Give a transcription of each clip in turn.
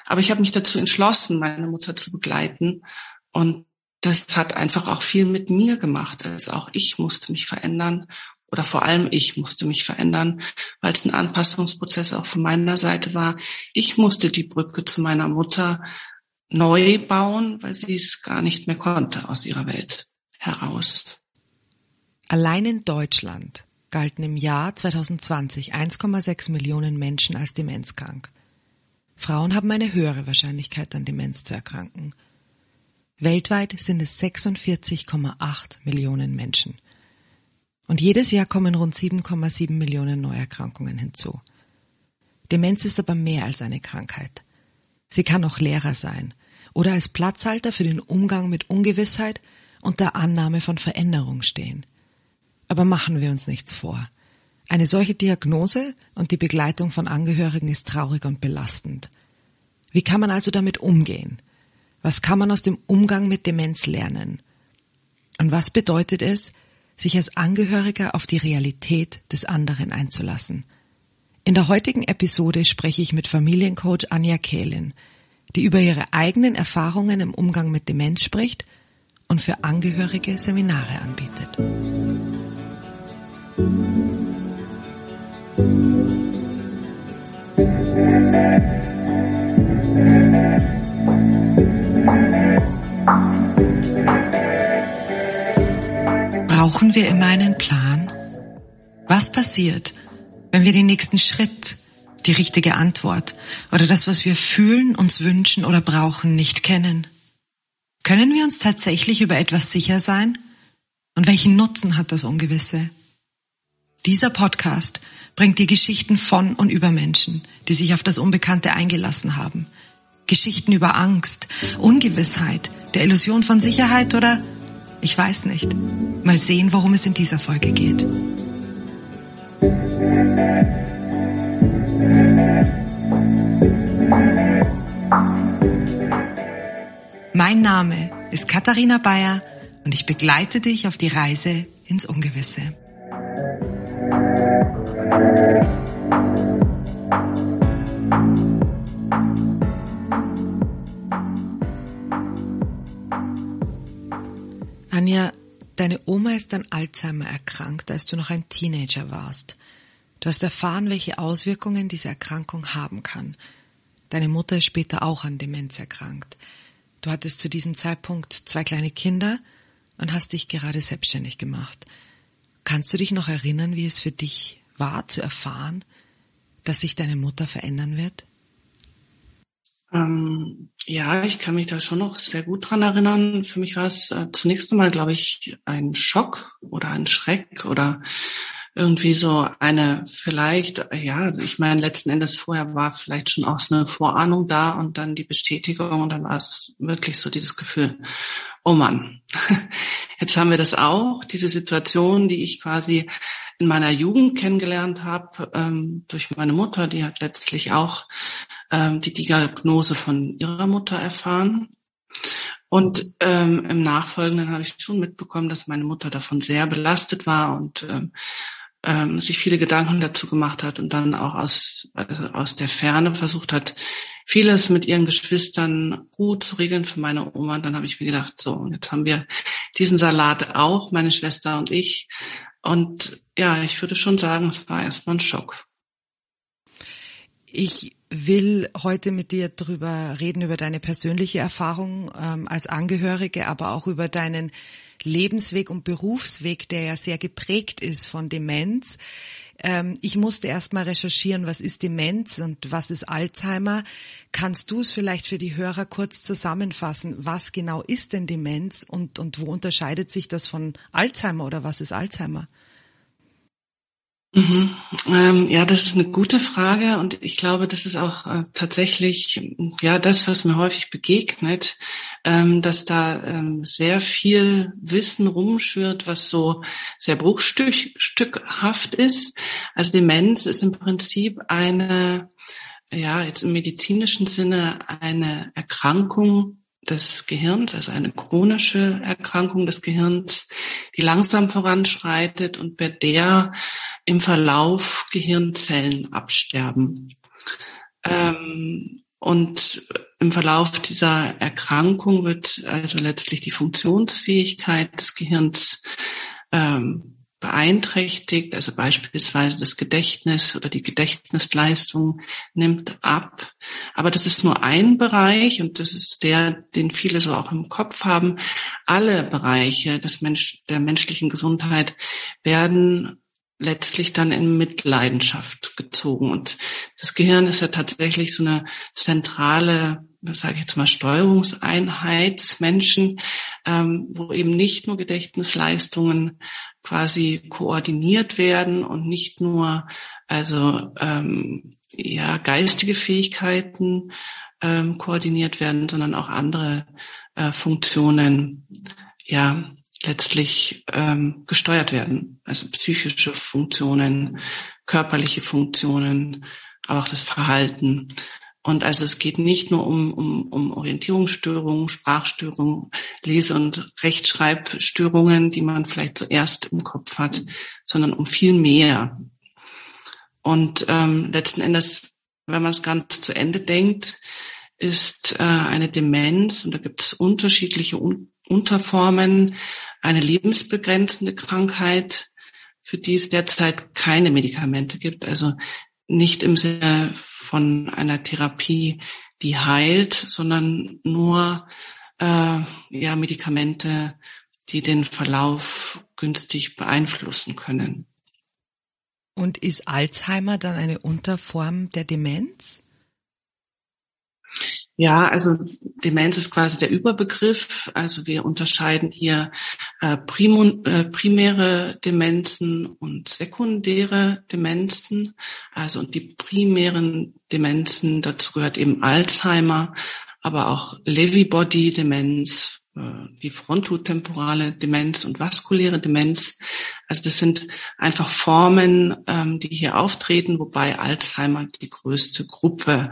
Aber ich habe mich dazu entschlossen, meine Mutter zu begleiten. Und das hat einfach auch viel mit mir gemacht. Also auch ich musste mich verändern. Oder vor allem ich musste mich verändern, weil es ein Anpassungsprozess auch von meiner Seite war. Ich musste die Brücke zu meiner Mutter neu bauen, weil sie es gar nicht mehr konnte aus ihrer Welt heraus. Allein in Deutschland galten im Jahr 2020 1,6 Millionen Menschen als demenzkrank. Frauen haben eine höhere Wahrscheinlichkeit, an Demenz zu erkranken. Weltweit sind es 46,8 Millionen Menschen. Und jedes Jahr kommen rund 7,7 Millionen Neuerkrankungen hinzu. Demenz ist aber mehr als eine Krankheit. Sie kann auch Lehrer sein oder als Platzhalter für den Umgang mit Ungewissheit und der Annahme von Veränderung stehen. Aber machen wir uns nichts vor. Eine solche Diagnose und die Begleitung von Angehörigen ist traurig und belastend. Wie kann man also damit umgehen? Was kann man aus dem Umgang mit Demenz lernen? Und was bedeutet es, sich als Angehöriger auf die Realität des anderen einzulassen? In der heutigen Episode spreche ich mit Familiencoach Anja Kählin, die über ihre eigenen Erfahrungen im Umgang mit Demenz spricht und für Angehörige Seminare anbietet. Brauchen wir immer einen Plan? Was passiert, wenn wir den nächsten Schritt, die richtige Antwort oder das, was wir fühlen, uns wünschen oder brauchen, nicht kennen? Können wir uns tatsächlich über etwas sicher sein? Und welchen Nutzen hat das Ungewisse? Dieser Podcast bringt dir Geschichten von und über Menschen, die sich auf das Unbekannte eingelassen haben. Geschichten über Angst, Ungewissheit, der Illusion von Sicherheit oder, ich weiß nicht. Mal sehen, worum es in dieser Folge geht. Mein Name ist Katharina Bayer und ich begleite dich auf die Reise ins Ungewisse. Anja, deine Oma ist an Alzheimer erkrankt, als du noch ein Teenager warst. Du hast erfahren, welche Auswirkungen diese Erkrankung haben kann. Deine Mutter ist später auch an Demenz erkrankt. Du hattest zu diesem Zeitpunkt 2 kleine Kinder und hast dich gerade selbstständig gemacht. Kannst du dich noch erinnern, wie es für dich war, zu erfahren, dass sich deine Mutter verändern wird? Ja, ich kann mich da schon noch sehr gut dran erinnern. Für mich war es zunächst einmal, glaube ich, ein Schock oder ein Schreck oder irgendwie so eine vielleicht, ja, ich meine, letzten Endes vorher war vielleicht schon auch so eine Vorahnung da und dann die Bestätigung und dann war es wirklich so dieses Gefühl, oh Mann, jetzt haben wir das auch, diese Situation, die ich quasi in meiner Jugend kennengelernt habe, durch meine Mutter, die hat letztlich auch die Diagnose von ihrer Mutter erfahren. Und im Nachfolgenden habe ich schon mitbekommen, dass meine Mutter davon sehr belastet war und sich viele Gedanken dazu gemacht hat und dann auch aus der Ferne versucht hat, vieles mit ihren Geschwistern gut zu regeln für meine Oma. Und dann habe ich mir gedacht, so, und jetzt haben wir diesen Salat auch, meine Schwester und ich. Und ja, ich würde schon sagen, es war erstmal ein Schock. Ich will heute mit dir drüber reden, über deine persönliche Erfahrung als Angehörige, aber auch über deinen Lebensweg und Berufsweg, der ja sehr geprägt ist von Demenz. Ich musste erst mal recherchieren, was ist Demenz und was ist Alzheimer. Kannst du es vielleicht für die Hörer kurz zusammenfassen? Was genau ist denn Demenz und wo unterscheidet sich das von Alzheimer oder was ist Alzheimer? Ja, das ist eine gute Frage und ich glaube, das ist auch tatsächlich ja das, was mir häufig begegnet, dass da sehr viel Wissen rumschwirrt, was so sehr bruchstückhaft ist. Also Demenz ist im Prinzip eine, ja, jetzt im medizinischen Sinne eine Erkrankung des Gehirns, also eine chronische Erkrankung des Gehirns, die langsam voranschreitet und bei der im Verlauf Gehirnzellen absterben. Und im Verlauf dieser Erkrankung wird also letztlich die Funktionsfähigkeit des Gehirns beeinträchtigt, also beispielsweise das Gedächtnis oder die Gedächtnisleistung nimmt ab. Aber das ist nur ein Bereich und das ist der, den viele so auch im Kopf haben. Alle Bereiche der menschlichen Gesundheit werden letztlich dann in Mitleidenschaft gezogen. Und das Gehirn ist ja tatsächlich so eine zentrale, sage ich jetzt mal, Steuerungseinheit des Menschen, wo eben nicht nur Gedächtnisleistungen quasi koordiniert werden und nicht nur geistige Fähigkeiten koordiniert werden, sondern auch andere Funktionen letztlich gesteuert werden. Also psychische Funktionen, körperliche Funktionen, aber auch das Verhalten. Und also es geht nicht nur um Orientierungsstörungen, Sprachstörungen, Lese- und Rechtschreibstörungen, die man vielleicht zuerst im Kopf hat, sondern um viel mehr. Und letzten Endes, wenn man es ganz zu Ende denkt, ist eine Demenz, und da gibt es unterschiedliche Unterformen, eine lebensbegrenzende Krankheit, für die es derzeit keine Medikamente gibt. Also nicht im Sinne von einer Therapie, die heilt, sondern nur Medikamente, die den Verlauf günstig beeinflussen können. Und ist Alzheimer dann eine Unterform der Demenz? Ja, also Demenz ist quasi der Überbegriff. Also wir unterscheiden hier primäre Demenzen und sekundäre Demenzen. Also und die primären Demenzen, dazu gehört eben Alzheimer, aber auch Lewy-Body-Demenz, die frontotemporale Demenz und vaskuläre Demenz. Also das sind einfach Formen, die hier auftreten, wobei Alzheimer die größte Gruppe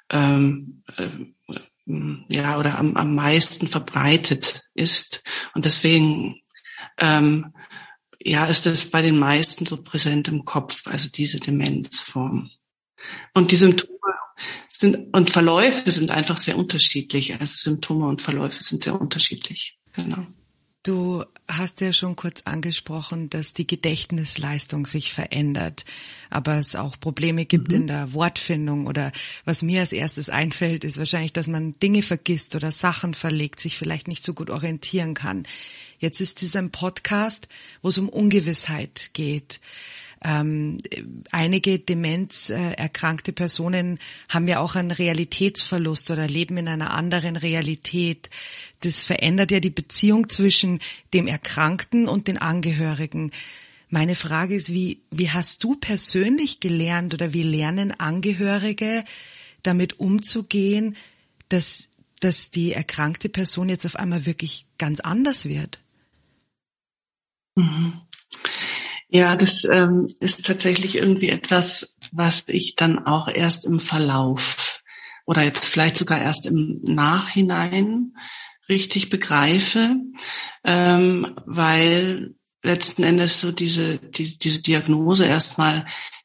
oder am meisten verbreitet ist. Und deswegen ist es bei den meisten so präsent im Kopf, also diese Demenzform. Und die Symptome und Verläufe sind einfach sehr unterschiedlich. Also Symptome und Verläufe sind sehr unterschiedlich. Genau. Du hast ja schon kurz angesprochen, dass die Gedächtnisleistung sich verändert, aber es auch Probleme gibt in der Wortfindung, oder was mir als erstes einfällt, ist wahrscheinlich, dass man Dinge vergisst oder Sachen verlegt, sich vielleicht nicht so gut orientieren kann. Jetzt ist dies ein Podcast, wo es um Ungewissheit geht. Einige demenzerkrankte Personen haben ja auch einen Realitätsverlust oder leben in einer anderen Realität. Das verändert ja die Beziehung zwischen dem Erkrankten und den Angehörigen. Meine Frage ist, wie hast du persönlich gelernt oder wie lernen Angehörige damit umzugehen, dass die erkrankte Person jetzt auf einmal wirklich ganz anders wird? Mhm. Ja, das ist tatsächlich irgendwie etwas, was ich dann auch erst im Verlauf oder jetzt vielleicht sogar erst im Nachhinein richtig begreife, weil letzten Endes so diese Diagnose erstmal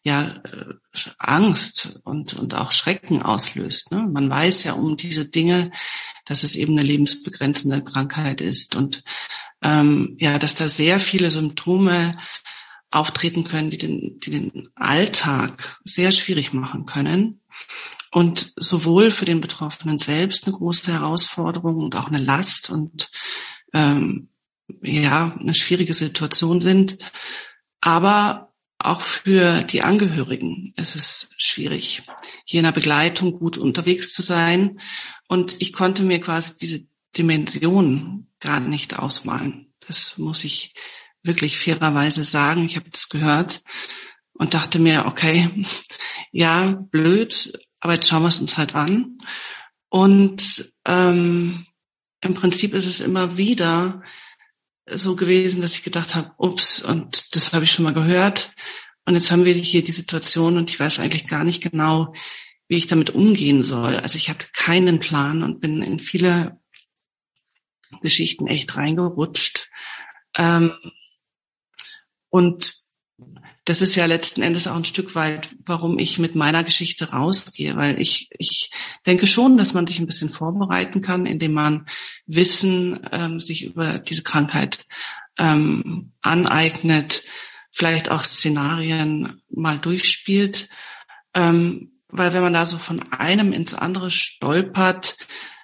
Angst und auch Schrecken auslöst. Ne? Man weiß ja um diese Dinge, dass es eben eine lebensbegrenzende Krankheit ist und dass da sehr viele Symptome auftreten können, die den Alltag sehr schwierig machen können und sowohl für den Betroffenen selbst eine große Herausforderung und auch eine Last und eine schwierige Situation sind, aber auch für die Angehörigen ist es schwierig, hier in der Begleitung gut unterwegs zu sein, und ich konnte mir quasi diese Dimension gar nicht ausmalen. Das muss ich wirklich fairerweise sagen. Ich habe das gehört und dachte mir, okay, ja, blöd, aber jetzt schauen wir es uns halt an. Und im Prinzip ist es immer wieder so gewesen, dass ich gedacht habe, ups, und das habe ich schon mal gehört. Und jetzt haben wir hier die Situation und ich weiß eigentlich gar nicht genau, wie ich damit umgehen soll. Also ich hatte keinen Plan und bin in viele Geschichten echt reingerutscht. Und das ist ja letzten Endes auch ein Stück weit, warum ich mit meiner Geschichte rausgehe, weil ich denke schon, dass man sich ein bisschen vorbereiten kann, indem man Wissen sich über diese Krankheit aneignet, vielleicht auch Szenarien mal durchspielt, weil wenn man da so von einem ins andere stolpert,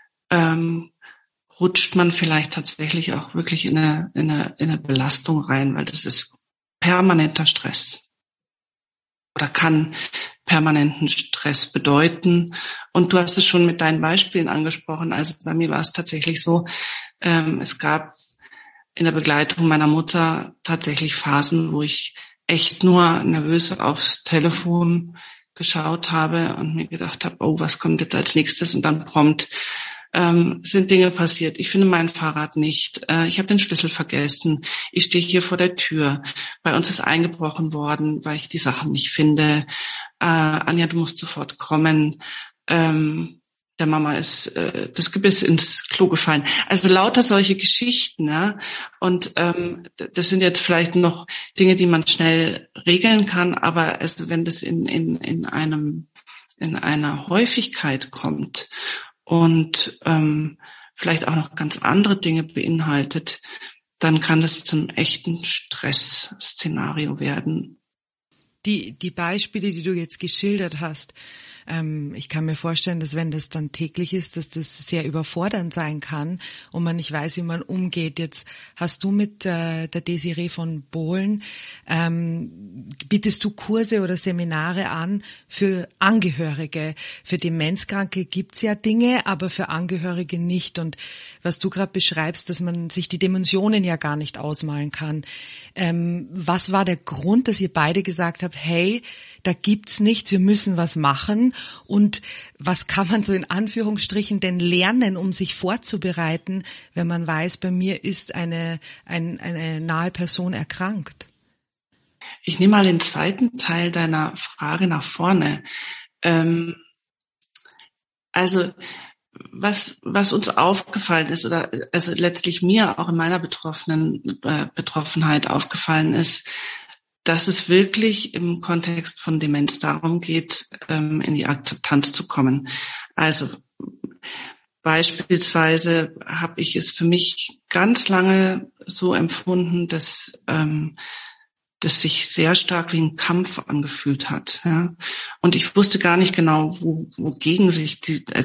rutscht man vielleicht tatsächlich auch wirklich in eine Belastung rein, weil das ist permanenter Stress oder kann permanenten Stress bedeuten. Und du hast es schon mit deinen Beispielen angesprochen. Also bei mir war es tatsächlich so, es gab in der Begleitung meiner Mutter tatsächlich Phasen, wo ich echt nur nervös aufs Telefon geschaut habe und mir gedacht habe, oh, was kommt jetzt als nächstes? Und dann prompt sind Dinge passiert. Ich finde mein Fahrrad nicht. Ich habe den Schlüssel vergessen. Ich stehe hier vor der Tür. Bei uns ist eingebrochen worden, weil ich die Sachen nicht finde. Anja, du musst sofort kommen. Der Mama ist das Gebiss ins Klo gefallen. Also lauter solche Geschichten. Ja? Und das sind jetzt vielleicht noch Dinge, die man schnell regeln kann. Aber wenn das in einer Häufigkeit kommt und vielleicht auch noch ganz andere Dinge beinhaltet, dann kann das zum echten Stressszenario werden. Die Beispiele, die du jetzt geschildert hast, ich kann mir vorstellen, dass wenn das dann täglich ist, dass das sehr überfordernd sein kann und man nicht weiß, wie man umgeht. Jetzt hast du mit der Desiree von Bohlen, bietest du Kurse oder Seminare an für Angehörige. Für Demenzkranke gibt's ja Dinge, aber für Angehörige nicht. Und was du gerade beschreibst, dass man sich die Dimensionen ja gar nicht ausmalen kann. Was war der Grund, dass ihr beide gesagt habt, hey, da gibt's nichts, wir müssen was machen? Und was kann man so in Anführungsstrichen denn lernen, um sich vorzubereiten, wenn man weiß, bei mir ist eine nahe Person erkrankt? Ich nehme mal den zweiten Teil deiner Frage nach vorne. Also was uns aufgefallen ist oder also letztlich mir auch in meiner Betroffenheit aufgefallen ist, dass es wirklich im Kontext von Demenz darum geht, in die Akzeptanz zu kommen. Also beispielsweise habe ich es für mich ganz lange so empfunden, dass das sich sehr stark wie ein Kampf angefühlt hat. Ja? Und ich wusste gar nicht genau, wogegen sich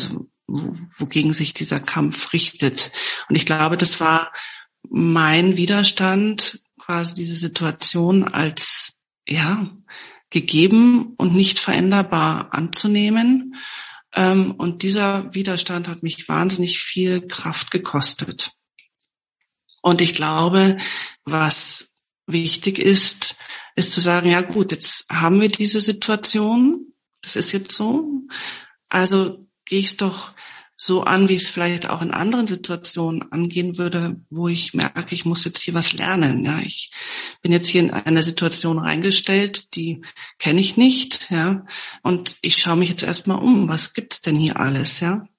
dieser Kampf richtet. Und ich glaube, das war mein Widerstand, quasi diese Situation als gegeben und nicht veränderbar anzunehmen. Und dieser Widerstand hat mich wahnsinnig viel Kraft gekostet. Und ich glaube, was wichtig ist zu sagen, ja gut, jetzt haben wir diese Situation, das ist jetzt so, also gehe ich es doch so an, wie ich es vielleicht auch in anderen Situationen angehen würde, wo ich merke, ich muss jetzt hier was lernen. Ja, ich bin jetzt hier in eine Situation reingestellt, die kenne ich nicht. Ja, und ich schaue mich jetzt erstmal um. Was gibt's denn hier alles? Ja,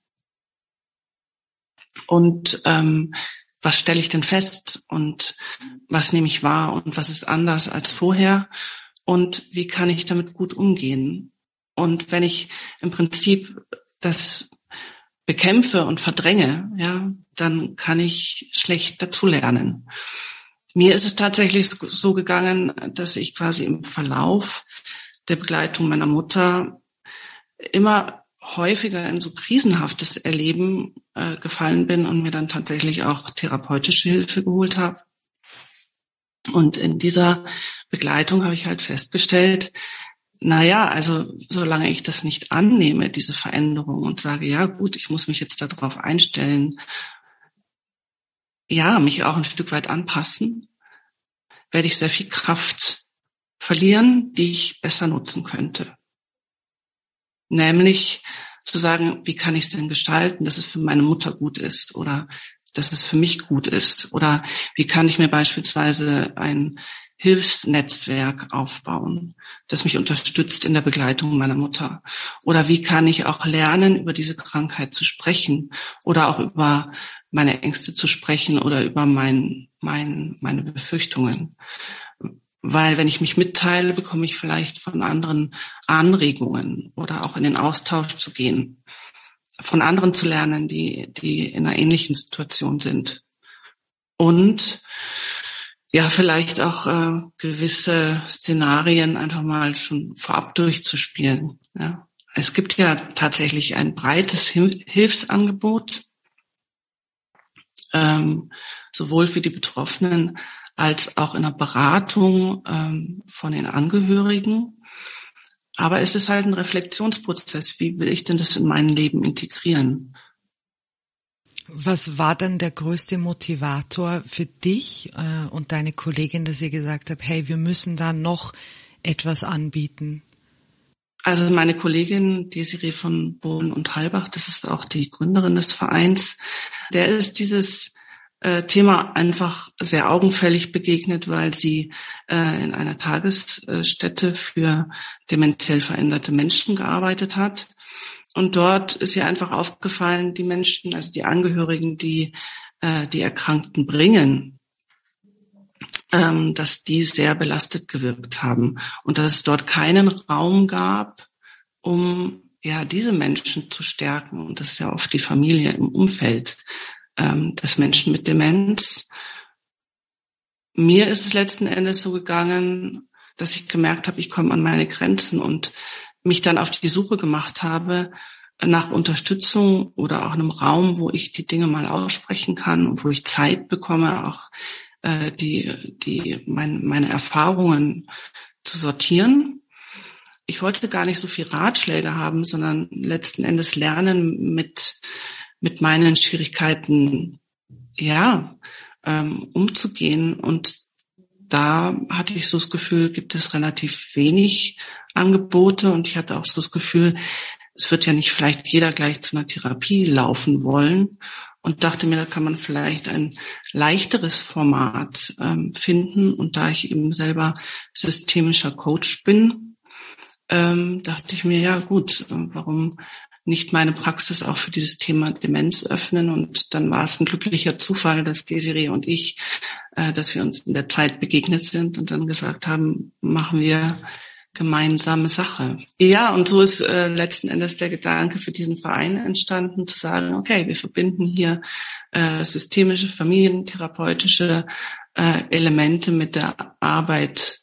und was stelle ich denn fest? Und was nehme ich wahr? Und was ist anders als vorher? Und wie kann ich damit gut umgehen? Und wenn ich im Prinzip das bekämpfe und verdränge, ja, dann kann ich schlecht dazulernen. Mir ist es tatsächlich so gegangen, dass ich quasi im Verlauf der Begleitung meiner Mutter immer häufiger in so krisenhaftes Erleben gefallen bin und mir dann tatsächlich auch therapeutische Hilfe geholt habe. Und in dieser Begleitung habe ich halt festgestellt, also solange ich das nicht annehme, diese Veränderung und sage, ja gut, ich muss mich jetzt darauf einstellen, ja, mich auch ein Stück weit anpassen, werde ich sehr viel Kraft verlieren, die ich besser nutzen könnte. Nämlich zu sagen, wie kann ich es denn gestalten, dass es für meine Mutter gut ist oder dass es für mich gut ist oder wie kann ich mir beispielsweise ein Hilfsnetzwerk aufbauen, das mich unterstützt in der Begleitung meiner Mutter. Oder wie kann ich auch lernen, über diese Krankheit zu sprechen oder auch über meine Ängste zu sprechen oder über meine Befürchtungen. Weil wenn ich mich mitteile, bekomme ich vielleicht von anderen Anregungen oder auch in den Austausch zu gehen, von anderen zu lernen, die in einer ähnlichen Situation sind. Und ja, vielleicht auch gewisse Szenarien einfach mal schon vorab durchzuspielen. Ja. Es gibt ja tatsächlich ein breites Hilfsangebot, sowohl für die Betroffenen als auch in der Beratung von den Angehörigen. Aber es ist halt ein Reflexionsprozess. Wie will ich denn das in mein Leben integrieren? Was war dann der größte Motivator für dich und deine Kollegin, dass ihr gesagt habt, hey, wir müssen da noch etwas anbieten? Also meine Kollegin Desiree von Bohlen und Halbach, das ist auch die Gründerin des Vereins, der ist dieses Thema einfach sehr augenfällig begegnet, weil sie in einer Tagesstätte für dementiell veränderte Menschen gearbeitet hat. Und dort ist ihr einfach aufgefallen, die Menschen, also die Angehörigen, die die Erkrankten bringen, dass die sehr belastet gewirkt haben und dass es dort keinen Raum gab, um ja diese Menschen zu stärken. Und das ist ja oft die Familie im Umfeld des Menschen mit Demenz. Mir ist es letzten Endes so gegangen, dass ich gemerkt habe, ich komme an meine Grenzen und mich dann auf die Suche gemacht habe nach Unterstützung oder auch einem Raum, wo ich die Dinge mal aussprechen kann und wo ich Zeit bekomme, auch meine Erfahrungen zu sortieren. Ich wollte gar nicht so viel Ratschläge haben, sondern letzten Endes lernen, mit meinen Schwierigkeiten umzugehen. Und da hatte ich so das Gefühl, gibt es relativ wenig Angebote, und ich hatte auch so das Gefühl, es wird ja nicht vielleicht jeder gleich zu einer Therapie laufen wollen, und dachte mir, da kann man vielleicht ein leichteres Format finden. Und da ich eben selber systemischer Coach bin, dachte ich mir, ja gut, warum nicht meine Praxis auch für dieses Thema Demenz öffnen? Und dann war es ein glücklicher Zufall, dass Desiree und ich, dass wir uns in der Zeit begegnet sind und dann gesagt haben, machen wir gemeinsame Sache. Ja, und so ist letzten Endes der Gedanke für diesen Verein entstanden, zu sagen, okay, wir verbinden hier systemische, familientherapeutische Elemente mit der Arbeit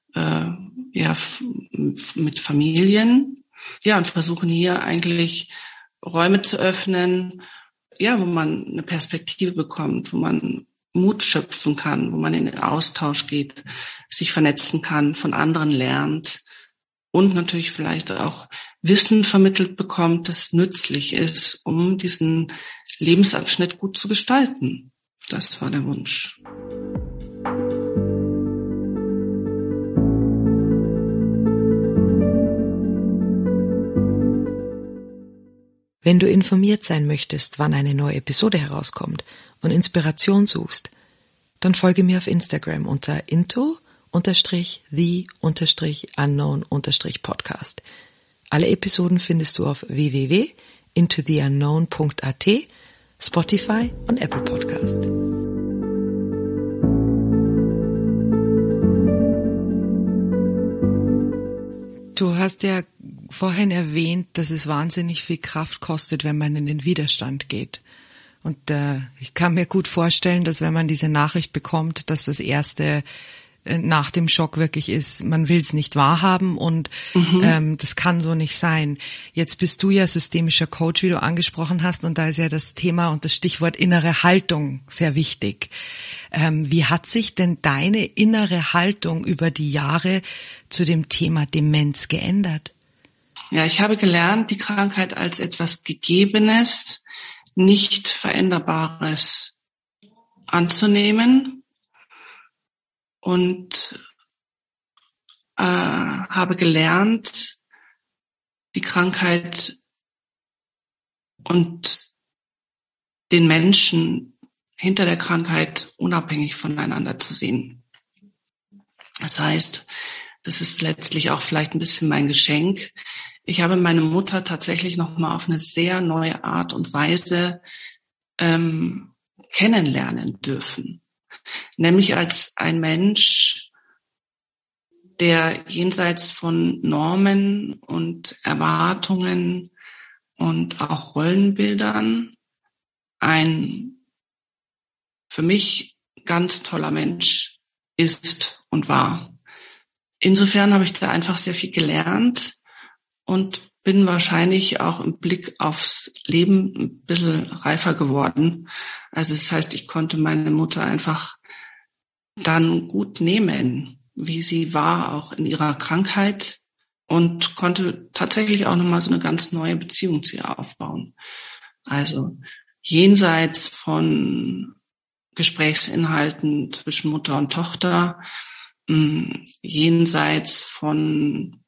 mit Familien. Ja, und versuchen hier eigentlich Räume zu öffnen, ja, wo man eine Perspektive bekommt, wo man Mut schöpfen kann, wo man in den Austausch geht, sich vernetzen kann, von anderen lernt und natürlich vielleicht auch Wissen vermittelt bekommt, das nützlich ist, um diesen Lebensabschnitt gut zu gestalten. Das war der Wunsch. Wenn du informiert sein möchtest, wann eine neue Episode herauskommt und Inspiration suchst, dann folge mir auf Instagram unter into_the_unknown_podcast. Alle Episoden findest du auf www.intotheunknown.at, Spotify und Apple Podcast. Du hast ja vorhin erwähnt, dass es wahnsinnig viel Kraft kostet, wenn man in den Widerstand geht. Und ich kann mir gut vorstellen, dass wenn man diese Nachricht bekommt, dass das Erste nach dem Schock wirklich ist, man will es nicht wahrhaben und das kann so nicht sein. Jetzt bist du ja systemischer Coach, wie du angesprochen hast, und da ist ja das Thema und das Stichwort innere Haltung sehr wichtig. Wie hat sich denn deine innere Haltung über die Jahre zu dem Thema Demenz geändert? Ja, ich habe gelernt, die Krankheit als etwas Gegebenes, nicht Veränderbares anzunehmen und habe gelernt, die Krankheit und den Menschen hinter der Krankheit unabhängig voneinander zu sehen. Das heißt, das ist letztlich auch vielleicht ein bisschen mein Geschenk. Ich habe meine Mutter tatsächlich nochmal auf eine sehr neue Art und Weise kennenlernen dürfen. Nämlich als ein Mensch, der jenseits von Normen und Erwartungen und auch Rollenbildern ein für mich ganz toller Mensch ist und war. Insofern habe ich da einfach sehr viel gelernt und bin wahrscheinlich auch im Blick aufs Leben ein bisschen reifer geworden. Also das heißt, ich konnte meine Mutter einfach dann gut nehmen, wie sie war, auch in ihrer Krankheit, und konnte tatsächlich auch nochmal so eine ganz neue Beziehung zu ihr aufbauen. Also jenseits von Gesprächsinhalten zwischen Mutter und Tochter, jenseits von,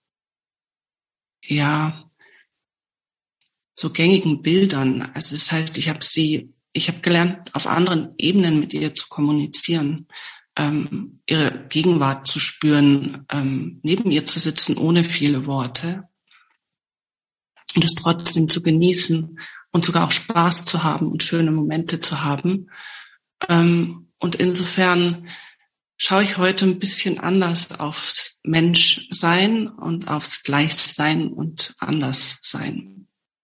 ja, so gängigen Bildern. Also das heißt, ich habe gelernt, auf anderen Ebenen mit ihr zu kommunizieren, ihre Gegenwart zu spüren, neben ihr zu sitzen ohne viele Worte und es trotzdem zu genießen und sogar auch Spaß zu haben und schöne Momente zu haben. Und insofern schaue ich heute ein bisschen anders aufs Menschsein und aufs Gleichsein und Anderssein.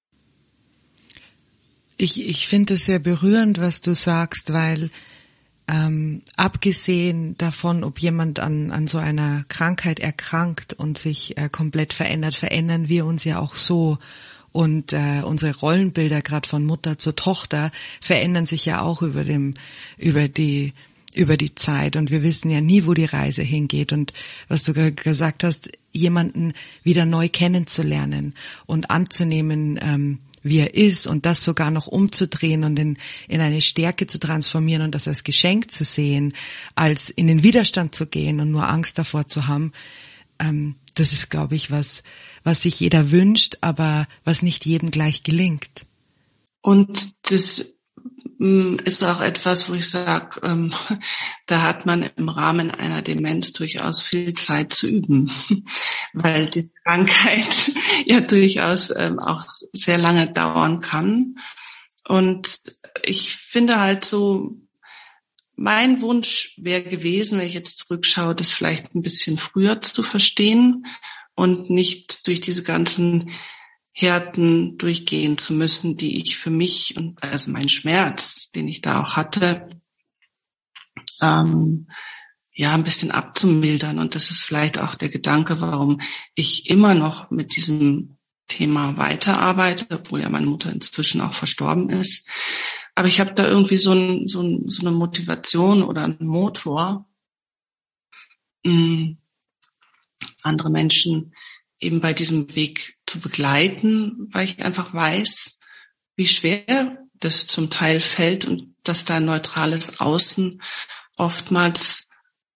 Ich finde es sehr berührend, was du sagst, weil abgesehen davon, ob jemand an so einer Krankheit erkrankt und sich komplett verändert, verändern wir uns ja auch so. Und unsere Rollenbilder, gerade von Mutter zur Tochter, verändern sich ja auch über die Zeit. Und wir wissen ja nie, wo die Reise hingeht. Und was du gesagt hast, jemanden wieder neu kennenzulernen und anzunehmen, wie er ist, und das sogar noch umzudrehen und in eine Stärke zu transformieren und das als Geschenk zu sehen, als in den Widerstand zu gehen und nur Angst davor zu haben, das ist, glaube ich, was sich jeder wünscht, aber was nicht jedem gleich gelingt. Und das ist auch etwas, wo ich sage, da hat man im Rahmen einer Demenz durchaus viel Zeit zu üben, weil die Krankheit ja durchaus auch sehr lange dauern kann. Und ich finde halt so, mein Wunsch wäre gewesen, wenn ich jetzt zurückschaue, das vielleicht ein bisschen früher zu verstehen und nicht durch diese ganzen Härten durchgehen zu müssen, die ich für mich und also mein Schmerz, den ich da auch hatte, ein bisschen abzumildern. Und das ist vielleicht auch der Gedanke, warum ich immer noch mit diesem Thema weiterarbeite, obwohl ja meine Mutter inzwischen auch verstorben ist. Aber ich habe da irgendwie so eine Motivation oder einen Motor, andere Menschen eben bei diesem Weg zu begleiten, weil ich einfach weiß, wie schwer das zum Teil fällt und dass da ein neutrales Außen oftmals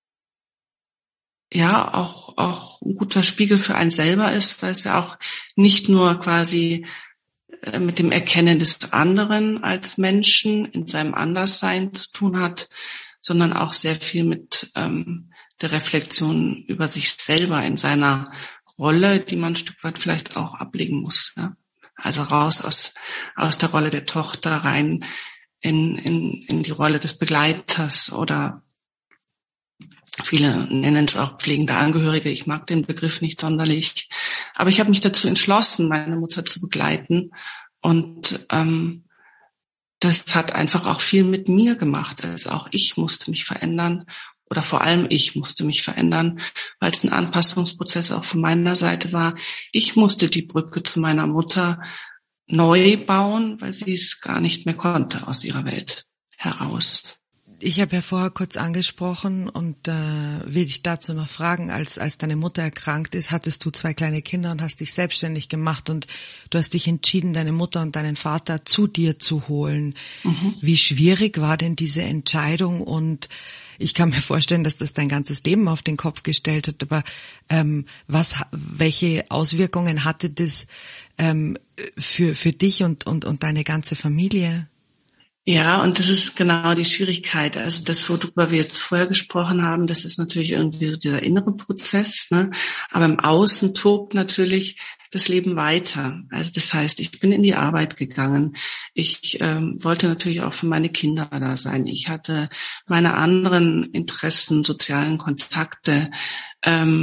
ja auch ein guter Spiegel für einen selber ist, weil es ja auch nicht nur quasi mit dem Erkennen des anderen als Menschen in seinem Anderssein zu tun hat, sondern auch sehr viel mit der Reflexion über sich selber in seiner Rolle, die man ein Stück weit vielleicht auch ablegen muss. Ja? Also raus aus der Rolle der Tochter rein in die Rolle des Begleiters oder viele nennen es auch pflegende Angehörige. Ich mag den Begriff nicht sonderlich. Aber ich habe mich dazu entschlossen, meine Mutter zu begleiten. Und das hat einfach auch viel mit mir gemacht. Also auch ich musste mich verändern. Oder vor allem ich musste mich verändern, weil es ein Anpassungsprozess auch von meiner Seite war. Ich musste die Brücke zu meiner Mutter neu bauen, weil sie es gar nicht mehr konnte aus ihrer Welt heraus. Ich habe ja vorher kurz angesprochen und will dich dazu noch fragen, als deine Mutter erkrankt ist, hattest du 2 kleine Kinder und hast dich selbstständig gemacht und du hast dich entschieden, deine Mutter und deinen Vater zu dir zu holen. Mhm. Wie schwierig war denn diese Entscheidung? Und ich kann mir vorstellen, dass das dein ganzes Leben auf den Kopf gestellt hat, aber welche Auswirkungen hatte das für dich und deine ganze Familie? Ja, und das ist genau die Schwierigkeit. Also das, worüber wir jetzt vorher gesprochen haben, das ist natürlich irgendwie so dieser innere Prozess, ne? Aber im Außen tobt natürlich das Leben weiter. Also das heißt, ich bin in die Arbeit gegangen. Ich wollte natürlich auch für meine Kinder da sein. Ich hatte meine anderen Interessen, sozialen Kontakte.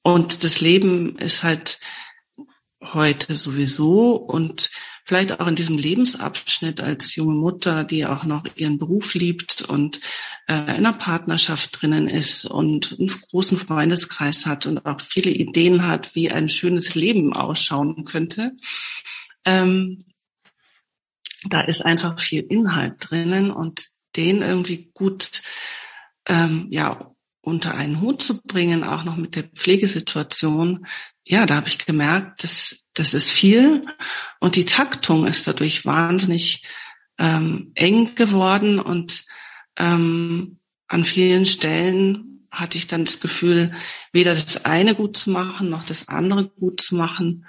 Und das Leben ist halt heute sowieso und vielleicht auch in diesem Lebensabschnitt als junge Mutter, die auch noch ihren Beruf liebt und in einer Partnerschaft drinnen ist und einen großen Freundeskreis hat und auch viele Ideen hat, wie ein schönes Leben ausschauen könnte. Da ist einfach viel Inhalt drinnen und den irgendwie gut unter einen Hut zu bringen, auch noch mit der Pflegesituation, ja, da habe ich gemerkt, das ist viel und die Taktung ist dadurch wahnsinnig eng geworden und an vielen Stellen hatte ich dann das Gefühl, weder das eine gut zu machen, noch das andere gut zu machen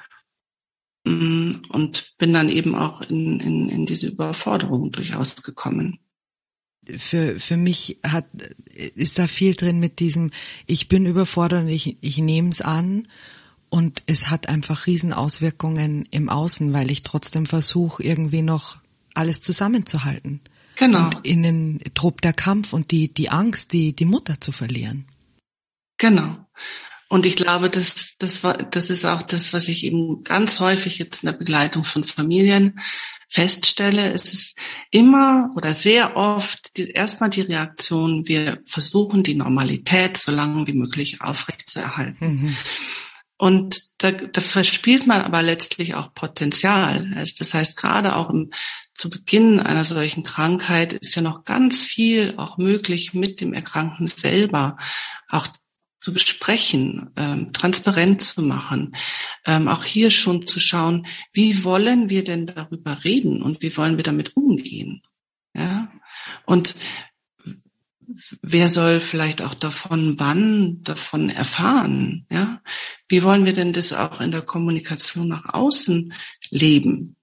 und bin dann eben auch in diese Überforderung durchaus gekommen. Für mich ist da viel drin mit diesem, ich bin überfordert und ich nehme es an und es hat einfach Riesenauswirkungen im Außen, weil ich trotzdem versuche, irgendwie noch alles zusammenzuhalten. Genau. Und innen tobt der Kampf und die Angst, die Mutter zu verlieren. Genau. Und ich glaube, das ist auch das, was ich eben ganz häufig jetzt in der Begleitung von Familien feststelle. Es ist immer oder sehr oft erstmal die Reaktion, wir versuchen die Normalität so lange wie möglich aufrechtzuerhalten. Mhm. Und da verspielt man aber letztlich auch Potenzial. Das heißt, gerade auch zu Beginn einer solchen Krankheit ist ja noch ganz viel auch möglich mit dem Erkrankten selber, auch zu besprechen, transparent zu machen, auch hier schon zu schauen, wie wollen wir denn darüber reden und wie wollen wir damit umgehen? Ja? Und wer soll vielleicht auch davon erfahren? Ja? Wie wollen wir denn das auch in der Kommunikation nach außen leben?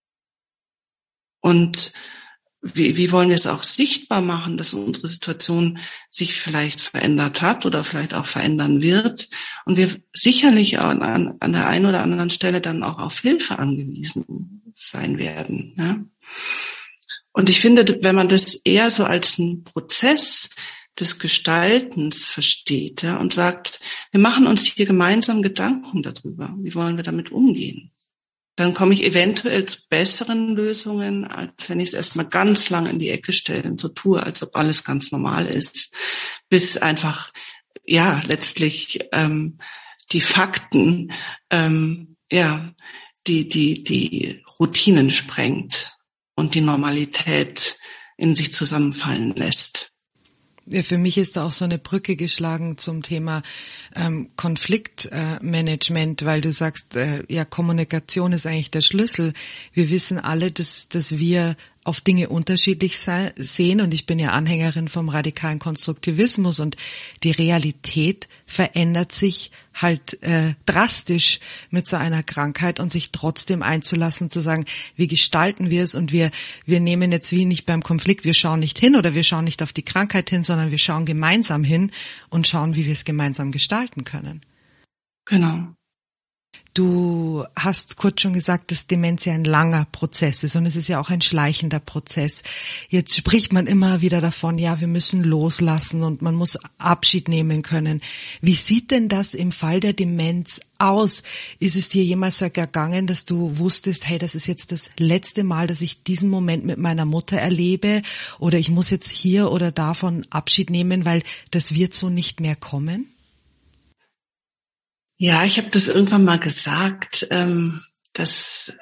Und wie wollen wir es auch sichtbar machen, dass unsere Situation sich vielleicht verändert hat oder vielleicht auch verändern wird und wir sicherlich an der einen oder anderen Stelle dann auch auf Hilfe angewiesen sein werden. Ja? Und ich finde, wenn man das eher so als einen Prozess des Gestaltens versteht, ja, und sagt, wir machen uns hier gemeinsam Gedanken darüber, wie wollen wir damit umgehen, dann komme ich eventuell zu besseren Lösungen, als wenn ich es erstmal ganz lang in die Ecke stelle und so tue, als ob alles ganz normal ist, bis einfach, ja, letztlich die Fakten, die Routinen sprengt und die Normalität in sich zusammenfallen lässt. Ja, für mich ist da auch so eine Brücke geschlagen zum Thema Konfliktmanagement, weil du sagst, Kommunikation ist eigentlich der Schlüssel. Wir wissen alle, dass wir auf Dinge unterschiedlich sehen und ich bin ja Anhängerin vom radikalen Konstruktivismus und die Realität verändert sich halt drastisch mit so einer Krankheit und sich trotzdem einzulassen, zu sagen, wie gestalten wir es und wir nehmen jetzt wie nicht beim Konflikt, wir schauen nicht hin oder wir schauen nicht auf die Krankheit hin, sondern wir schauen gemeinsam hin und schauen, wie wir es gemeinsam gestalten können. Genau. Du hast kurz schon gesagt, dass Demenz ja ein langer Prozess ist und es ist ja auch ein schleichender Prozess. Jetzt spricht man immer wieder davon, ja, wir müssen loslassen und man muss Abschied nehmen können. Wie sieht denn das im Fall der Demenz aus? Ist es dir jemals so gegangen, dass du wusstest, hey, das ist jetzt das letzte Mal, dass ich diesen Moment mit meiner Mutter erlebe oder ich muss jetzt hier oder davon Abschied nehmen, weil das wird so nicht mehr kommen? Ja, ich habe das irgendwann mal gesagt, dass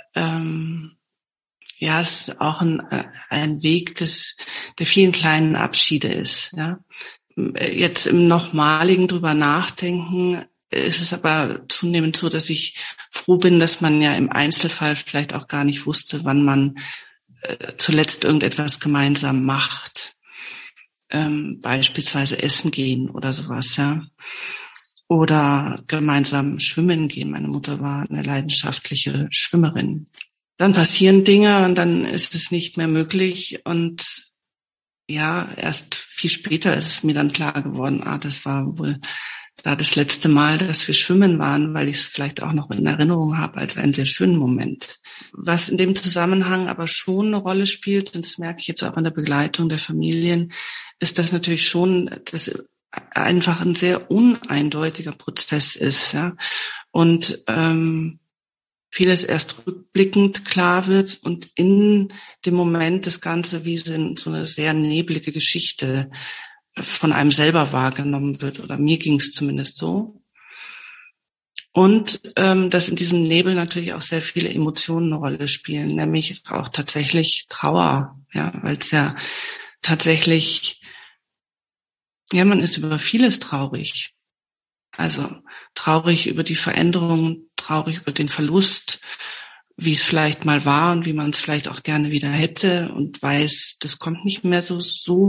es auch ein Weg der vielen kleinen Abschiede ist. Ja, jetzt im nochmaligen drüber nachdenken ist es aber zunehmend so, dass ich froh bin, dass man ja im Einzelfall vielleicht auch gar nicht wusste, wann man zuletzt irgendetwas gemeinsam macht, beispielsweise essen gehen oder sowas, ja. Oder gemeinsam schwimmen gehen. Meine Mutter war eine leidenschaftliche Schwimmerin. Dann passieren Dinge und dann ist es nicht mehr möglich. Und ja, erst viel später ist es mir dann klar geworden, das war wohl da das letzte Mal, dass wir schwimmen waren, weil ich es vielleicht auch noch in Erinnerung habe als einen sehr schönen Moment. Was in dem Zusammenhang aber schon eine Rolle spielt, und das merke ich jetzt auch in der Begleitung der Familien, ist das natürlich schon, dass einfach ein sehr uneindeutiger Prozess ist, ja. Und vieles erst rückblickend klar wird und in dem Moment das Ganze wie so eine sehr neblige Geschichte von einem selber wahrgenommen wird, oder mir ging es zumindest so. Und dass in diesem Nebel natürlich auch sehr viele Emotionen eine Rolle spielen, nämlich auch tatsächlich Trauer, ja, weil es ja tatsächlich, ja, man ist über vieles traurig. Also traurig über die Veränderung, traurig über den Verlust, wie es vielleicht mal war und wie man es vielleicht auch gerne wieder hätte und weiß, das kommt nicht mehr so,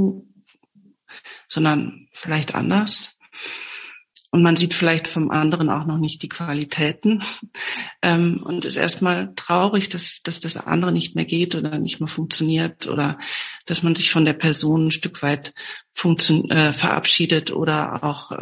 sondern vielleicht anders. Und man sieht vielleicht vom anderen auch noch nicht die Qualitäten und ist erstmal traurig, dass das andere nicht mehr geht oder nicht mehr funktioniert oder dass man sich von der Person ein Stück weit verabschiedet oder auch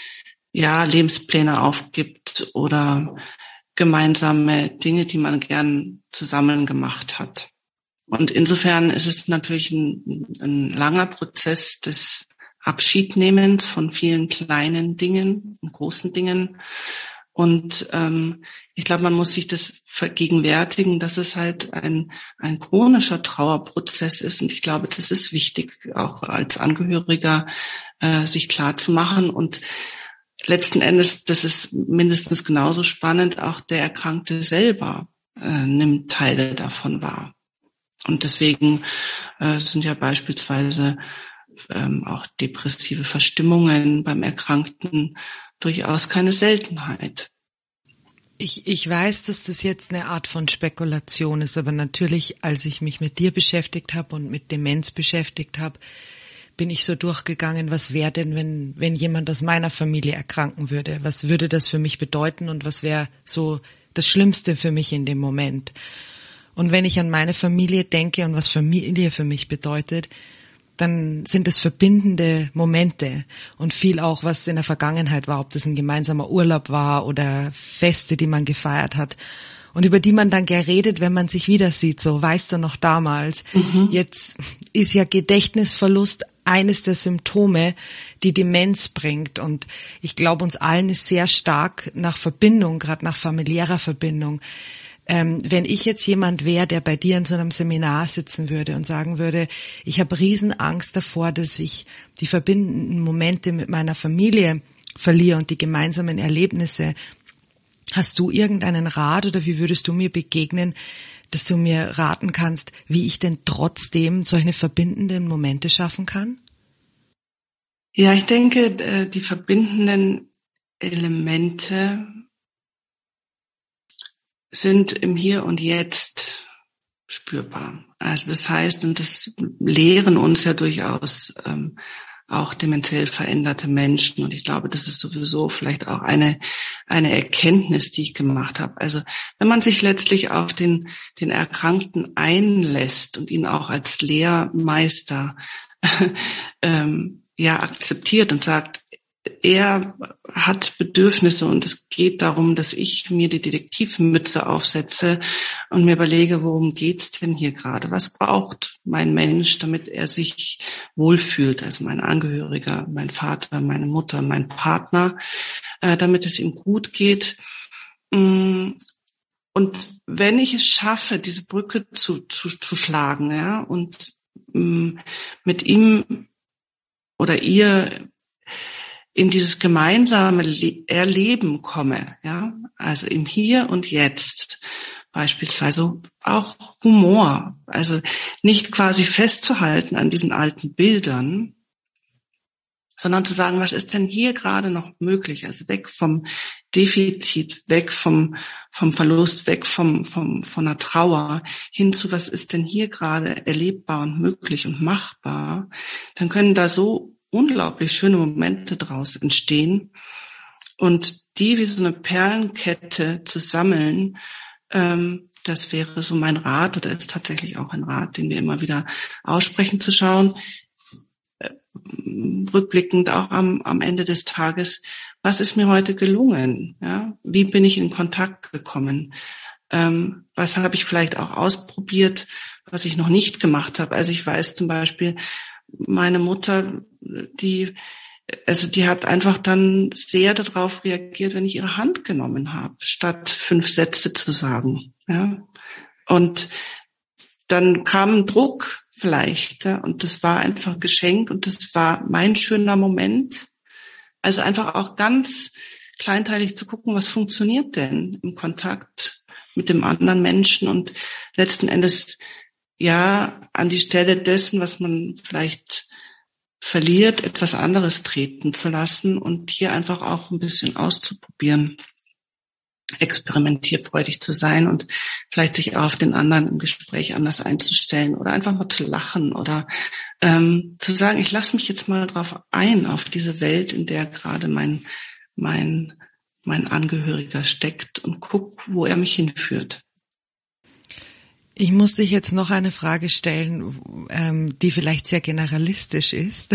Lebenspläne aufgibt oder gemeinsame Dinge, die man gern zusammen gemacht hat. Und insofern ist es natürlich ein langer Prozess des Abschiednehmens von vielen kleinen Dingen und großen Dingen. Und ich glaube, man muss sich das vergegenwärtigen, dass es halt ein chronischer Trauerprozess ist. Und ich glaube, das ist wichtig, auch als Angehöriger sich klar zu machen. Und letzten Endes, das ist mindestens genauso spannend, auch der Erkrankte selber nimmt Teile davon wahr. Und deswegen sind ja beispielsweise auch depressive Verstimmungen beim Erkrankten durchaus keine Seltenheit. Ich weiß, dass das jetzt eine Art von Spekulation ist, aber natürlich, als ich mich mit dir beschäftigt habe und mit Demenz beschäftigt habe, bin ich so durchgegangen, was wäre denn, wenn jemand aus meiner Familie erkranken würde? Was würde das für mich bedeuten und was wäre so das Schlimmste für mich in dem Moment? Und wenn ich an meine Familie denke und was Familie für mich bedeutet, dann sind es verbindende Momente und viel auch, was in der Vergangenheit war, ob das ein gemeinsamer Urlaub war oder Feste, die man gefeiert hat und über die man dann geredet, wenn man sich wieder sieht, so, weißt du noch damals. Jetzt ist ja Gedächtnisverlust eines der Symptome, die Demenz bringt, und ich glaube, uns allen ist sehr stark nach Verbindung, gerade nach familiärer Verbindung. Wenn ich jetzt jemand wäre, der bei dir in so einem Seminar sitzen würde und sagen würde, ich habe Riesenangst davor, dass ich die verbindenden Momente mit meiner Familie verliere und die gemeinsamen Erlebnisse. Hast du irgendeinen Rat oder wie würdest du mir begegnen, dass du mir raten kannst, wie ich denn trotzdem solche verbindenden Momente schaffen kann? Ja, ich denke, die verbindenden Elemente sind im Hier und Jetzt spürbar. Also das heißt, und das lehren uns ja durchaus auch dementiell veränderte Menschen. Und ich glaube, das ist sowieso vielleicht auch eine Erkenntnis, die ich gemacht habe. Also wenn man sich letztlich auf den Erkrankten einlässt und ihn auch als Lehrmeister akzeptiert und sagt, er hat Bedürfnisse und es geht darum, dass ich mir die Detektivmütze aufsetze und mir überlege, worum geht's denn hier gerade? Was braucht mein Mensch, damit er sich wohlfühlt? Also mein Angehöriger, mein Vater, meine Mutter, mein Partner, damit es ihm gut geht. Und wenn ich es schaffe, diese Brücke zu schlagen, ja, und mit ihm oder ihr in dieses gemeinsame Erleben komme, ja, also im Hier und Jetzt, beispielsweise auch Humor, also nicht quasi festzuhalten an diesen alten Bildern, sondern zu sagen, was ist denn hier gerade noch möglich, also weg vom Defizit, weg vom Verlust, weg von der Trauer, hin zu, was ist denn hier gerade erlebbar und möglich und machbar, dann können da so unglaublich schöne Momente draus entstehen und die wie so eine Perlenkette zu sammeln, das wäre so mein Rat oder ist tatsächlich auch ein Rat, den wir immer wieder aussprechen, zu schauen, rückblickend auch am Ende des Tages, was ist mir heute gelungen? Ja? Wie bin ich in Kontakt gekommen? Was habe ich vielleicht auch ausprobiert, was ich noch nicht gemacht habe? Also ich weiß zum Beispiel, meine Mutter, die also die hat einfach dann sehr darauf reagiert, wenn ich ihre Hand genommen habe, statt 5 Sätze zu sagen. Ja. Und dann kam ein Druck vielleicht, ja, und das war einfach ein Geschenk und das war mein schöner Moment. Also einfach auch ganz kleinteilig zu gucken, was funktioniert denn im Kontakt mit dem anderen Menschen und letzten Endes ja an die Stelle dessen, was man vielleicht verliert, etwas anderes treten zu lassen und hier einfach auch ein bisschen auszuprobieren, experimentierfreudig zu sein und vielleicht sich auch auf den anderen im Gespräch anders einzustellen oder einfach mal zu lachen oder zu sagen, ich lasse mich jetzt mal drauf ein, auf diese Welt, in der gerade mein Angehöriger steckt und guck, wo er mich hinführt. Ich muss dich jetzt noch eine Frage stellen, die vielleicht sehr generalistisch ist.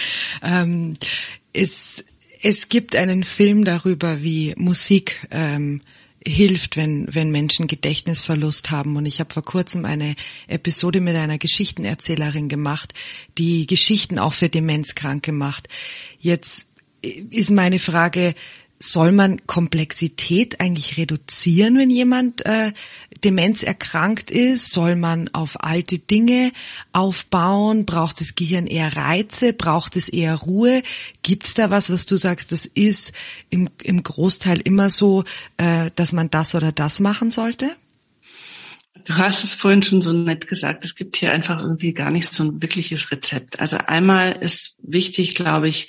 Es gibt einen Film darüber, wie Musik hilft, wenn Menschen Gedächtnisverlust haben. Und ich habe vor kurzem eine Episode mit einer Geschichtenerzählerin gemacht, die Geschichten auch für Demenzkranke macht. Jetzt ist meine Frage, soll man Komplexität eigentlich reduzieren, wenn jemand demenzerkrankt ist? Soll man auf alte Dinge aufbauen? Braucht das Gehirn eher Reize? Braucht es eher Ruhe? Gibt's da was du sagst, das ist im Großteil immer so, dass man das oder das machen sollte? Du hast es vorhin schon so nett gesagt, es gibt hier einfach irgendwie gar nicht so ein wirkliches Rezept. Also einmal ist wichtig, glaube ich,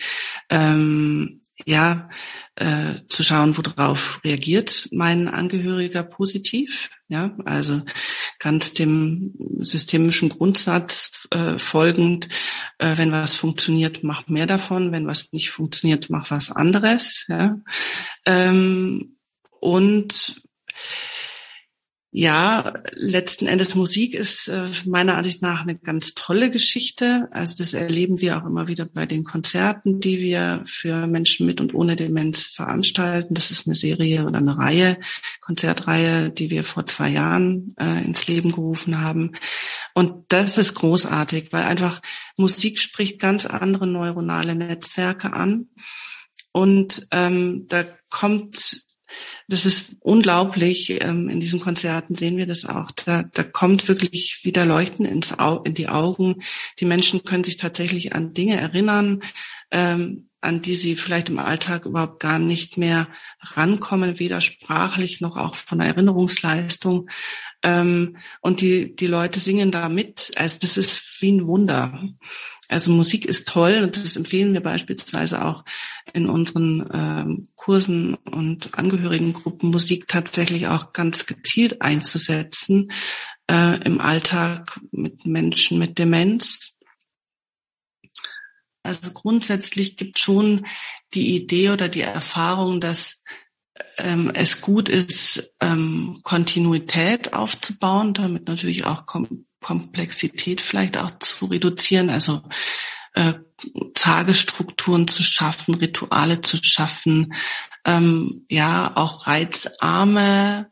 zu schauen, worauf reagiert mein Angehöriger positiv. Ja, also ganz dem systemischen Grundsatz folgend, wenn was funktioniert, mach mehr davon, wenn was nicht funktioniert, mach was anderes. Ja, und ja, letzten Endes Musik ist meiner Ansicht nach eine ganz tolle Geschichte. Also das erleben wir auch immer wieder bei den Konzerten, die wir für Menschen mit und ohne Demenz veranstalten. Das ist eine Serie oder eine Reihe, Konzertreihe, die wir vor 2 Jahren ins Leben gerufen haben. Und das ist großartig, weil einfach Musik spricht ganz andere neuronale Netzwerke an. Und das ist unglaublich. In diesen Konzerten sehen wir das auch. Da kommt wirklich wieder Leuchten in die Augen. Die Menschen können sich tatsächlich an Dinge erinnern, an die sie vielleicht im Alltag überhaupt gar nicht mehr rankommen, weder sprachlich noch auch von der Erinnerungsleistung. Und die Leute singen da mit. Also das ist wie ein Wunder. Also Musik ist toll und das empfehlen wir beispielsweise auch in unseren Kursen und Angehörigengruppen, Musik tatsächlich auch ganz gezielt einzusetzen im Alltag mit Menschen mit Demenz. Also grundsätzlich gibt schon die Idee oder die Erfahrung, dass es gut ist, Kontinuität aufzubauen, damit natürlich auch Komplexität vielleicht auch zu reduzieren, also Tagesstrukturen zu schaffen, Rituale zu schaffen, auch reizarme,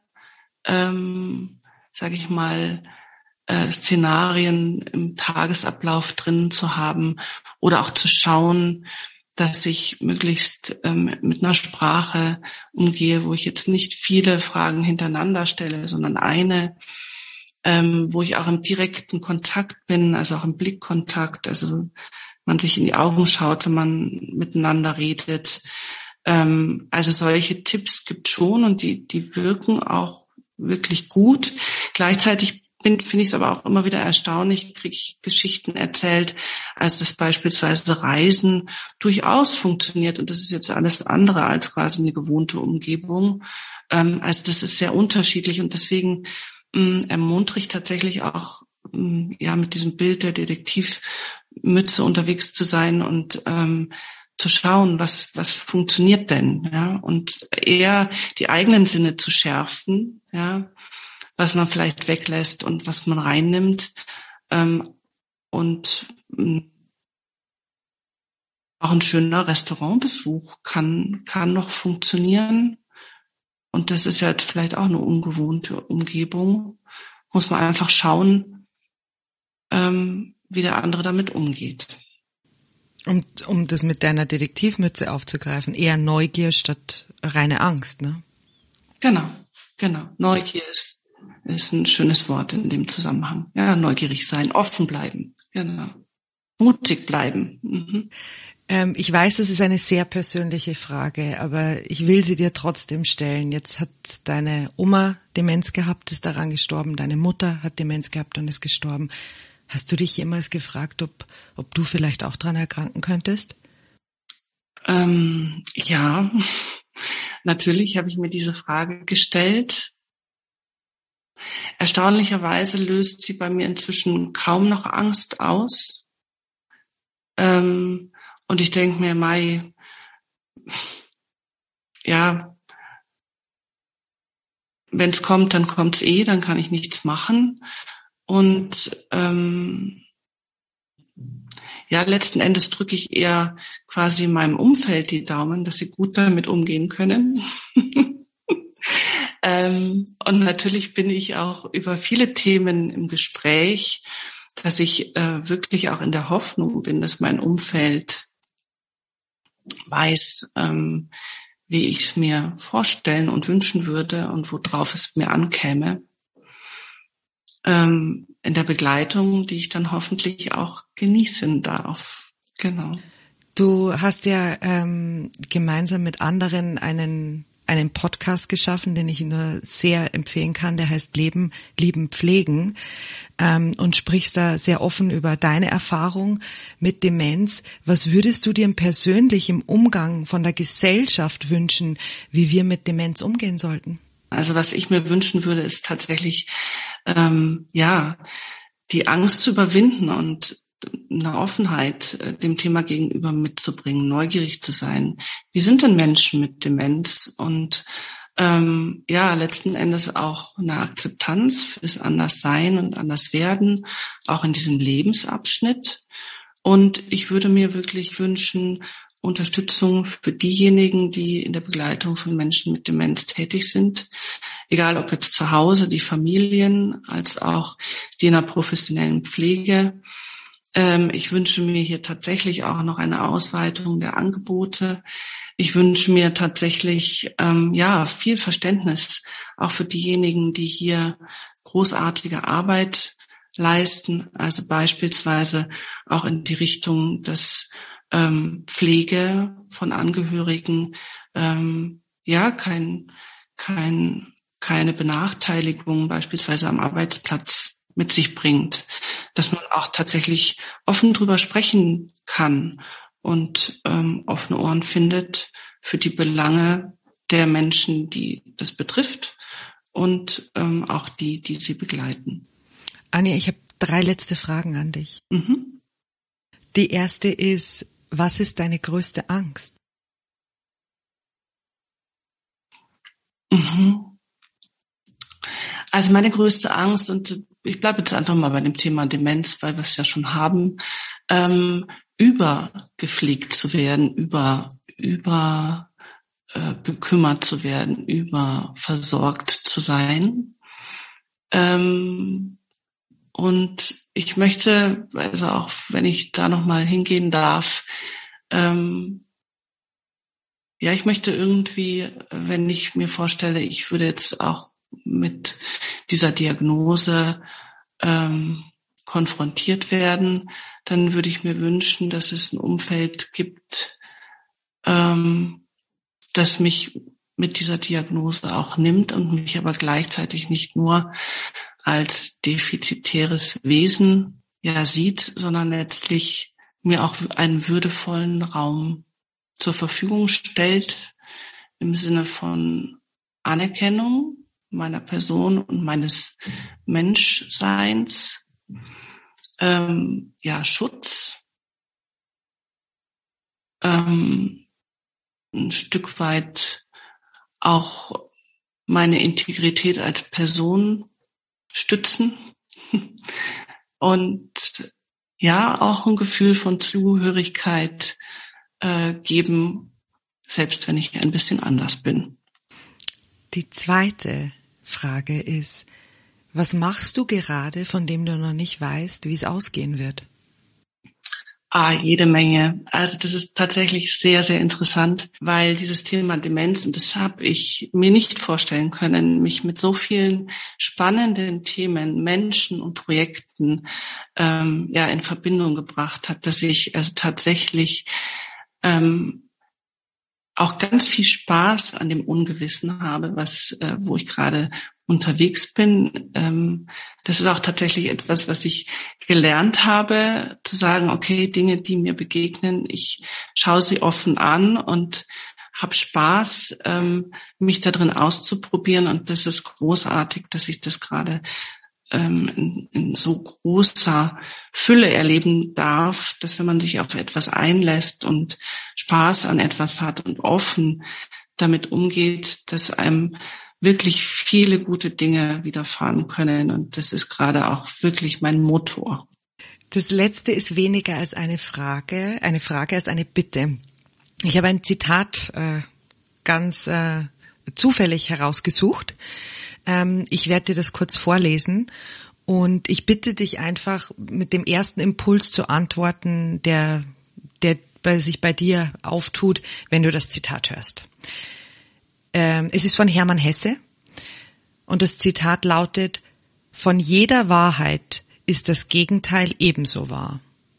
sage ich mal, Szenarien im Tagesablauf drin zu haben oder auch zu schauen, dass ich möglichst mit einer Sprache umgehe, wo ich jetzt nicht viele Fragen hintereinander stelle, sondern eine, wo ich auch im direkten Kontakt bin, also auch im Blickkontakt, also man sich in die Augen schaut, wenn man miteinander redet. Also solche Tipps gibt schon und die wirken auch wirklich gut. Gleichzeitig finde ich es aber auch immer wieder erstaunlich, kriege ich Geschichten erzählt, also dass beispielsweise Reisen durchaus funktioniert und das ist jetzt alles andere als quasi eine gewohnte Umgebung. Also das ist sehr unterschiedlich und deswegen ermuntere ich tatsächlich auch, mit diesem Bild der Detektivmütze unterwegs zu sein und zu schauen, was funktioniert denn, ja, und eher die eigenen Sinne zu schärfen, ja, was man vielleicht weglässt und was man reinnimmt, und auch ein schöner Restaurantbesuch kann noch funktionieren. Und das ist ja jetzt vielleicht auch eine ungewohnte Umgebung. Muss man einfach schauen, wie der andere damit umgeht. Um das mit deiner Detektivmütze aufzugreifen, eher Neugier statt reine Angst, ne? Genau. Neugier ist ein schönes Wort in dem Zusammenhang. Ja, neugierig sein, offen bleiben. Genau. Mutig bleiben. Mhm. Ich weiß, das ist eine sehr persönliche Frage, aber ich will sie dir trotzdem stellen. Jetzt hat deine Oma Demenz gehabt, ist daran gestorben. Deine Mutter hat Demenz gehabt und ist gestorben. Hast du dich jemals gefragt, ob du vielleicht auch dran erkranken könntest? Ja, natürlich habe ich mir diese Frage gestellt. Erstaunlicherweise löst sie bei mir inzwischen kaum noch Angst aus. Und ich denke mir, Mai, ja, wenn es kommt, dann kommt's dann kann ich nichts machen. Und ja, letzten Endes drücke ich eher quasi meinem Umfeld die Daumen, dass sie gut damit umgehen können. Und natürlich bin ich auch über viele Themen im Gespräch, dass ich wirklich auch in der Hoffnung bin, dass mein Umfeld weiß, wie ich es mir vorstellen und wünschen würde und worauf es mir ankäme. In der Begleitung, die ich dann hoffentlich auch genießen darf. Genau. Du hast ja gemeinsam mit anderen einen Podcast geschaffen, den ich nur sehr empfehlen kann, der heißt Leben, Lieben, Pflegen, und sprichst da sehr offen über deine Erfahrung mit Demenz. Was würdest du dir persönlich im Umgang von der Gesellschaft wünschen, wie wir mit Demenz umgehen sollten? Also was ich mir wünschen würde, ist tatsächlich, die Angst zu überwinden und eine Offenheit dem Thema gegenüber mitzubringen, neugierig zu sein. Wie sind denn Menschen mit Demenz? Und letzten Endes auch eine Akzeptanz fürs Anderssein und Anderswerden, auch in diesem Lebensabschnitt. Und ich würde mir wirklich wünschen, Unterstützung für diejenigen, die in der Begleitung von Menschen mit Demenz tätig sind, egal ob jetzt zu Hause, die Familien, als auch die in der professionellen Pflege. Ich wünsche mir hier tatsächlich auch noch eine Ausweitung der Angebote. Ich wünsche mir tatsächlich viel Verständnis auch für diejenigen, die hier großartige Arbeit leisten, also beispielsweise auch in die Richtung des Pflege von Angehörigen, keine Benachteiligung beispielsweise am Arbeitsplatz mit sich bringt, dass man auch tatsächlich offen drüber sprechen kann und offene Ohren findet für die Belange der Menschen, die das betrifft und auch die sie begleiten. Anja, ich habe 3 letzte Fragen an dich. Mhm. Die erste ist: Was ist deine größte Angst? Also meine größte Angst, und ich bleibe jetzt einfach mal bei dem Thema Demenz, weil wir es ja schon haben, übergepflegt zu werden, bekümmert zu werden, überversorgt zu sein. Und ich möchte, also auch wenn ich da nochmal hingehen darf, ich möchte irgendwie, wenn ich mir vorstelle, ich würde jetzt auch mit dieser Diagnose konfrontiert werden, dann würde ich mir wünschen, dass es ein Umfeld gibt, das mich mit dieser Diagnose auch nimmt und mich aber gleichzeitig nicht nur als defizitäres Wesen sieht, sondern letztlich mir auch einen würdevollen Raum zur Verfügung stellt im Sinne von Anerkennung meiner Person und meines Menschseins, Schutz, ein Stück weit auch meine Integrität als Person stützen und auch ein Gefühl von Zugehörigkeit geben, selbst wenn ich ein bisschen anders bin. Die zweite Frage ist: Was machst du gerade, von dem du noch nicht weißt, wie es ausgehen wird? Jede Menge. Also das ist tatsächlich sehr, sehr interessant, weil dieses Thema Demenz, und das habe ich mir nicht vorstellen können, mich mit so vielen spannenden Themen, Menschen und Projekten in Verbindung gebracht hat, dass ich also tatsächlich auch ganz viel Spaß an dem Ungewissen habe, wo ich gerade unterwegs bin. Das ist auch tatsächlich etwas, was ich gelernt habe, zu sagen, okay, Dinge, die mir begegnen, ich schaue sie offen an und habe Spaß, mich da drin auszuprobieren. Und das ist großartig, dass ich das gerade in so großer Fülle erleben darf, dass wenn man sich auf etwas einlässt und Spaß an etwas hat und offen damit umgeht, dass einem wirklich viele gute Dinge widerfahren können. Und das ist gerade auch wirklich mein Motor. Das Letzte ist weniger als eine Frage als eine Bitte. Ich habe ein Zitat ganz zufällig herausgesucht. Ich werde dir das kurz vorlesen und ich bitte dich einfach mit dem ersten Impuls zu antworten, der sich bei dir auftut, wenn du das Zitat hörst. Es ist von Hermann Hesse und das Zitat lautet: Von jeder Wahrheit ist das Gegenteil ebenso wahr.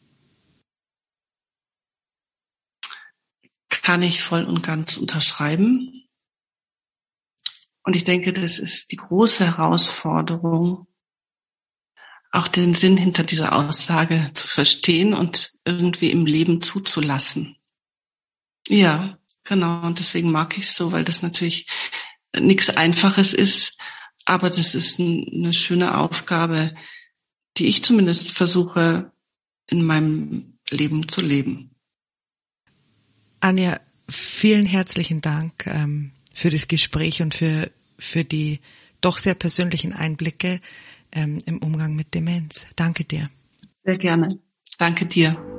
Kann ich voll und ganz unterschreiben. Und ich denke, das ist die große Herausforderung, auch den Sinn hinter dieser Aussage zu verstehen und irgendwie im Leben zuzulassen. Ja, genau. Und deswegen mag ich es so, weil das natürlich nichts Einfaches ist, aber das ist eine schöne Aufgabe, die ich zumindest versuche, in meinem Leben zu leben. Anja, vielen herzlichen Dank für das Gespräch und für die doch sehr persönlichen Einblicke im Umgang mit Demenz. Danke dir. Sehr gerne. Danke dir.